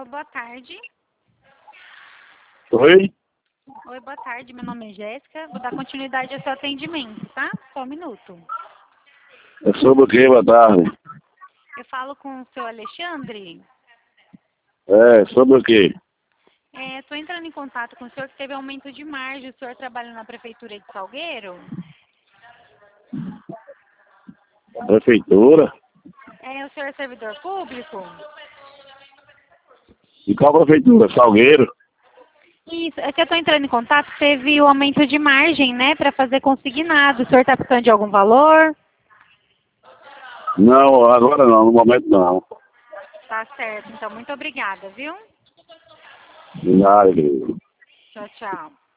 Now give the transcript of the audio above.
boa tarde. Oi? Oi, boa tarde. Meu nome é Jéssica. Vou dar continuidade ao seu atendimento, tá? Só um minuto. É sobre o que, boa tarde? Eu falo com o seu Alexandre. É, sobre o que? Estou entrando em contato com o senhor que teve aumento de margem. O senhor trabalha na prefeitura de Salgueiro? Prefeitura? O senhor é servidor público? E qual prefeitura? Salgueiro? Isso, é que eu estou entrando em contato, teve o aumento de margem, né, para fazer consignado. O senhor está precisando de algum valor? Não, agora não, no momento não. Tá certo, então muito obrigada, viu? De nada, querido. Tchau, tchau.